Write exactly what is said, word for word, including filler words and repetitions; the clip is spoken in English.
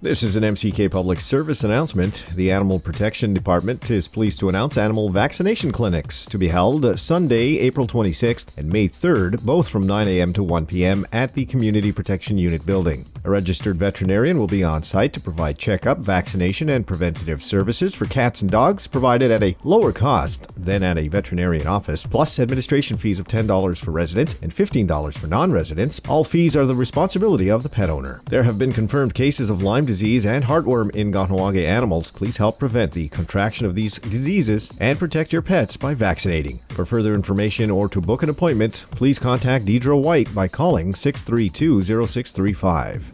This is an M C K Public Service announcement. The Animal Protection Department is pleased to announce animal vaccination clinics to be held Sunday, April twenty-sixth and May third, both from nine a.m. to one p.m. at the Community Protection Unit building. A registered veterinarian will be on site to provide checkup, vaccination, and preventative services for cats and dogs, provided at a lower cost than at a veterinarian office, plus administration fees of ten dollars for residents and fifteen dollars for non-residents. All fees are the responsibility of the pet owner. There have been confirmed cases of Lyme disease and heartworm in Kahnawake animals. Please help prevent the contraction of these diseases and protect your pets by vaccinating. For further information or to book an appointment, please contact Deidre White by calling six three two, zero six three five.